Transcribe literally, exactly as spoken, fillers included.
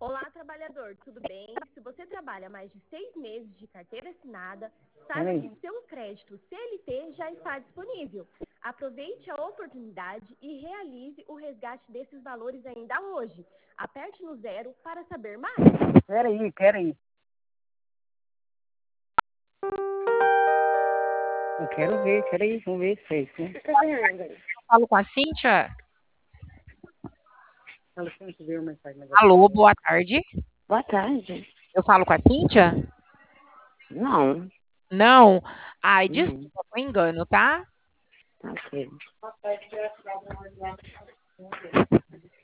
Olá, trabalhador, tudo bem? Se você trabalha mais de seis meses de carteira assinada, saiba que o seu crédito C L T já está disponível. Aproveite a oportunidade e realize o resgate desses valores ainda hoje. Aperte no zero para saber mais. Peraí, peraí. Eu quero ver, peraí, vamos ver se é isso. Né? Falo com a Cíntia. Fala assim, deixa eu ver uma mensagem mais Alô, boa tarde. Boa tarde. Eu falo com a Cíntia? Não. Não? Ai, Não. desculpa, foi engano, tá? Ok.